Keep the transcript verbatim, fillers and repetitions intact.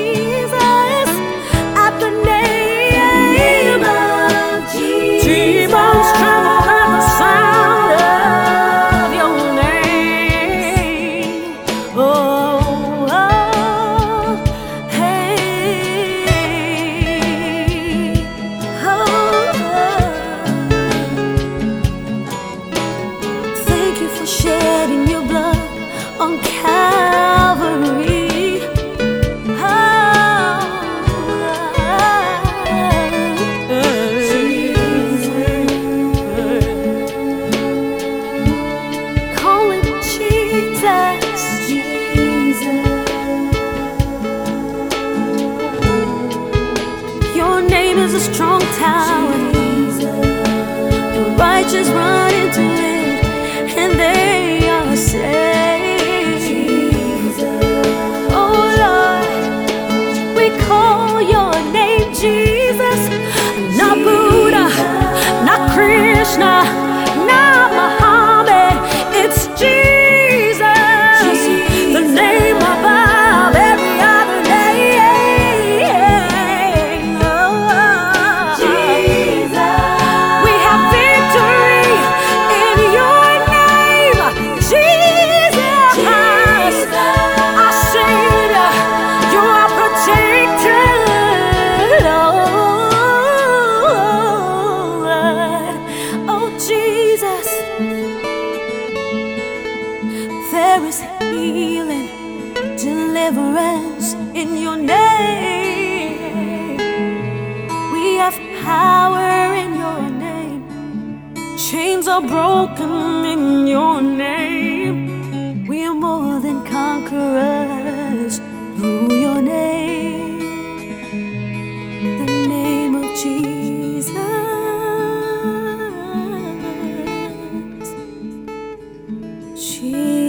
Jesus. At the name of Jesus, demons tremble at the sound of your name. Oh, oh, hey, oh, oh. Thank you for shedding your blood on Calvary. Is a strong tower. The righteous run into it and they are saved. Oh Lord, we call your name Jesus. Not Buddha, not Krishna, not Muhammad. It's Jesus, the name above every other name. There is healing, deliverance in your name. We have power in your name. Chains are broken in your name. We are more than conquerors through your name. The name of Jesus. Jesus.